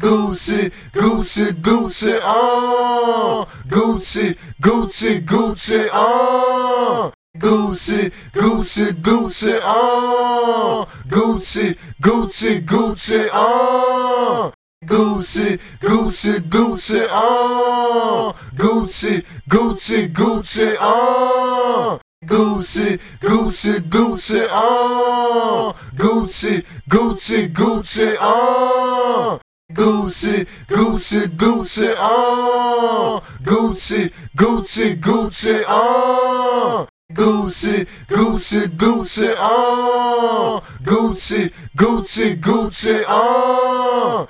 Gucci, Gucci, Gucci on. Gucci, Gucci, Gucci on. Gucci, Gucci, Gucci on. Gucci, Gucci, Gucci on. Gucci, Gucci, Gucci on. Gucci, Gucci, Gucci on. Gucci, Gucci, Gucci on. Gucci, Gucci, Gucci on. Gucci, Gucci, Gucci on. Gucci, Gucci, Gucci on. Gucci, Gucci, Gucci on. Gucci, Gucci, Gucci on.